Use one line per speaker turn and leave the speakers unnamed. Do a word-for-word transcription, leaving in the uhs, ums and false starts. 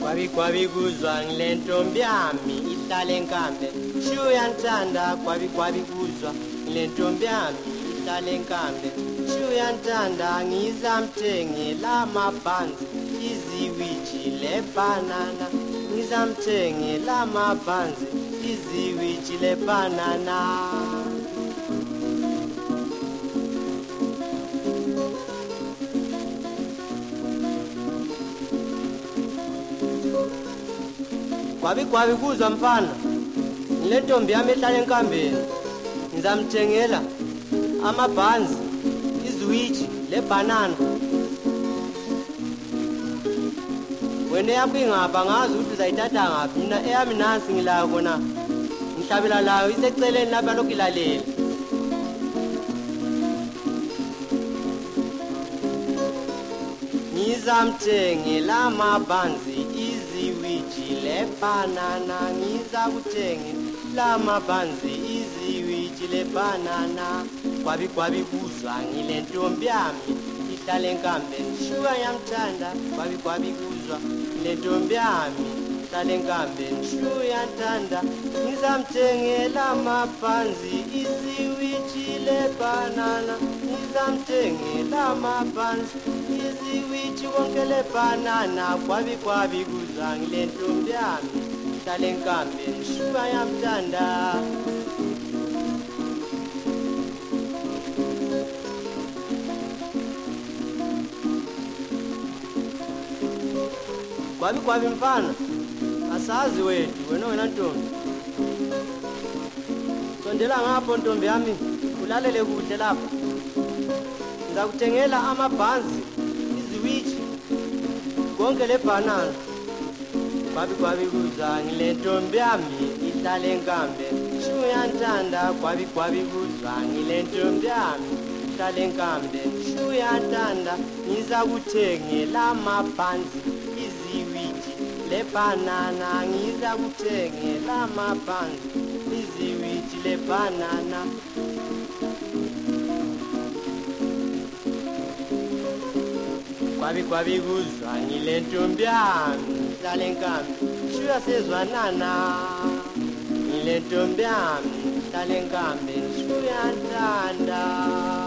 Kwabi kwabi kuzwa ngile ntombi yami ihlala enkambe shuya ntanda kwabi kwabi kuzwa ngile ntombi yami ihlala enkambe shuya ntanda ngizamthengela amabhanzi iziwiji lebanana ngizamthengela amabhanzi iziwiji lebanana Kwabi kwabi kuzwa mfana ngile ntombi yami ehlala enkambeni ngizamthengela amabhanzi iziwiji lebanana wena yakho ingapha ngazi ukuthi uzayithatha ngaphi mina eyami nansi ngilayo kona ngihlabela layo iseceleni lapha lokhu ilalela ngizamthengela amabhanzi iziwiji lebanana ngizakuthengela amabhanzi iziwiji lebanana kwabi kwabi kuzwa ngile ntombi yami ihlala enkambeni shuya yamthanda kwabi kwabi kuzwa ngile ntombi yami ihlala enkambeni shuya ntanda ngizamthengela amabhanzi iziwiji lebanana ngizamthengela amabhanzi iziwiji konke lebanana kwabi kwabi kuzwa ngile ntombi yami ihlala enkambeni shuya yamthanda Kwabi kwabi mfana asazi wethu wena wena ntombi sondela ngapho ntombi yami ulalele kuhle lapha ngizakuthengela amabhanzi iziwiji konke lebanana kwabi kwabi kuzwa ngile ntombi yami ihlala enkambe shuya ntanda kwabi kwabi kuzwa ngile ntombi yami ihlala enkambe shuya ntanda ngizakuthengela amabhanzi iziwiji lebanana ngizakuthengela amabhanzi iziwiji lebanana kwabi kwabi kuzwa ngile ntombi yami ihlala enkambe shuya sezwanana ngile ntombi yami ihlala enkambe shuya ntanda